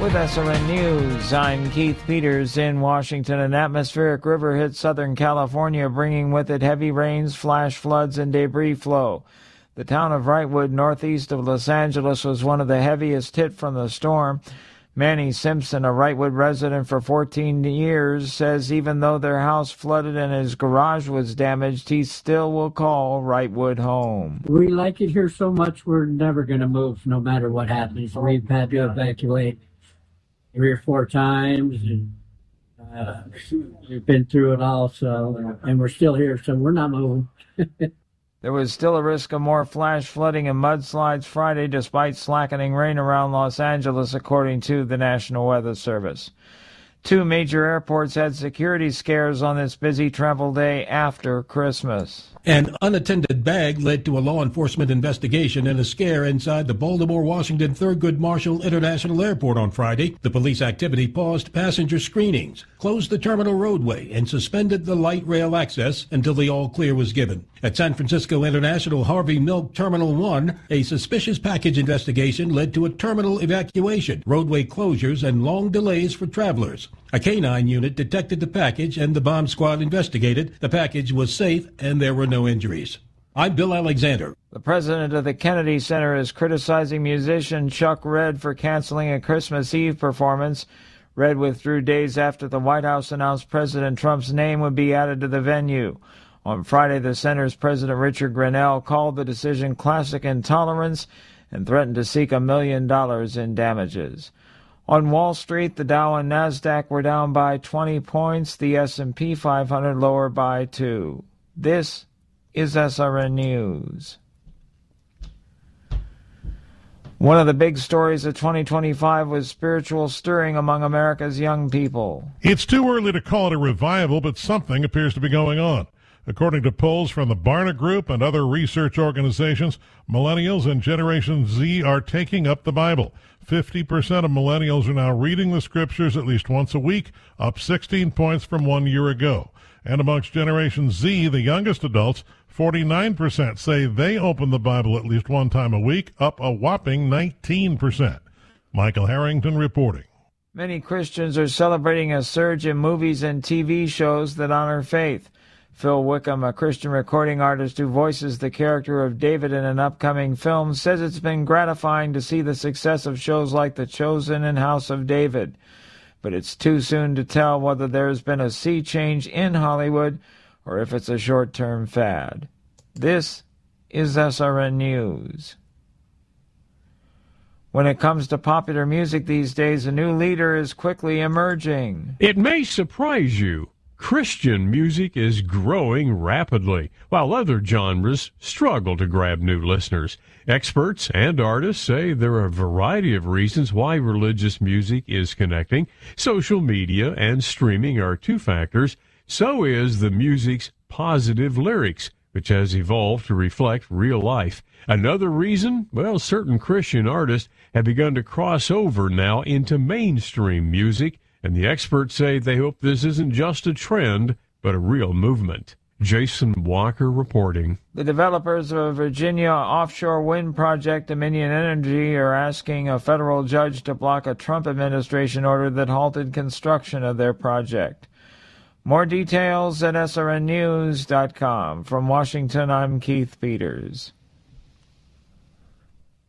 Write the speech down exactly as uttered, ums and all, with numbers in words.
With S R N News, I'm Keith Peters in Washington. An atmospheric river hit Southern California, bringing with it heavy rains, flash floods, and debris flow. The town of Wrightwood, northeast of Los Angeles, was one of the heaviest hit from the storm. Manny Simpson, a Wrightwood resident for fourteen years, says even though their house flooded and his garage was damaged, he still will call Wrightwood home. We like it here so much we're never going to move no matter what happens. We've had to evacuate three or four times, and uh, we've been through it all, so, and we're still here, so we're not moving. There was still a risk of more flash flooding and mudslides Friday, despite slackening rain around Los Angeles, according to the National Weather Service. Two major airports had security scares on this busy travel day after Christmas. An unattended bag led to a law enforcement investigation and a scare inside the Baltimore-Washington Thurgood Marshall International Airport on Friday. The police activity paused passenger screenings, closed the terminal roadway, and suspended the light rail access until the all-clear was given. At San Francisco International Harvey Milk Terminal one, a suspicious package investigation led to a terminal evacuation, roadway closures, and long delays for travelers. A canine unit detected the package and the bomb squad investigated. The package was safe and there were no injuries. I'm Bill Alexander. The president of the Kennedy Center is criticizing musician Chuck Redd for canceling a Christmas Eve performance. Redd withdrew days after the White House announced President Trump's name would be added to the venue. On Friday, the center's president Richard Grenell called the decision classic intolerance and threatened to seek a million dollars in damages. On Wall Street, the Dow and Nasdaq were down by twenty points, the S and P five hundred lower by two. This is S R N News. One of the big stories of twenty twenty-five was spiritual stirring among America's young people. It's too early to call it a revival, but something appears to be going on. According to polls from the Barna Group and other research organizations, millennials and Generation Z are taking up the Bible. fifty percent of millennials are now reading the scriptures at least once a week, up sixteen points from one year ago. And amongst Generation Z, the youngest adults, forty-nine percent say they open the Bible at least one time a week, up a whopping nineteen percent. Michael Harrington reporting. Many Christians are celebrating a surge in movies and T V shows that honor faith. Phil Wickham, a Christian recording artist who voices the character of David in an upcoming film, says it's been gratifying to see the success of shows like The Chosen and House of David. But it's too soon to tell whether there's been a sea change in Hollywood or if it's a short-term fad. This is S R N News. When it comes to popular music these days, a new leader is quickly emerging. It may surprise you. Christian music is growing rapidly, while other genres struggle to grab new listeners. Experts and artists say there are a variety of reasons why religious music is connecting. Social media and streaming are two factors. So is the music's positive lyrics, which has evolved to reflect real life. Another reason, well, certain Christian artists have begun to cross over now into mainstream music, and the experts say they hope this isn't just a trend, but a real movement. Jason Walker reporting. The developers of a Virginia offshore wind project, Dominion Energy, are asking a federal judge to block a Trump administration order that halted construction of their project. More details at S R N news dot com. From Washington, I'm Keith Peters.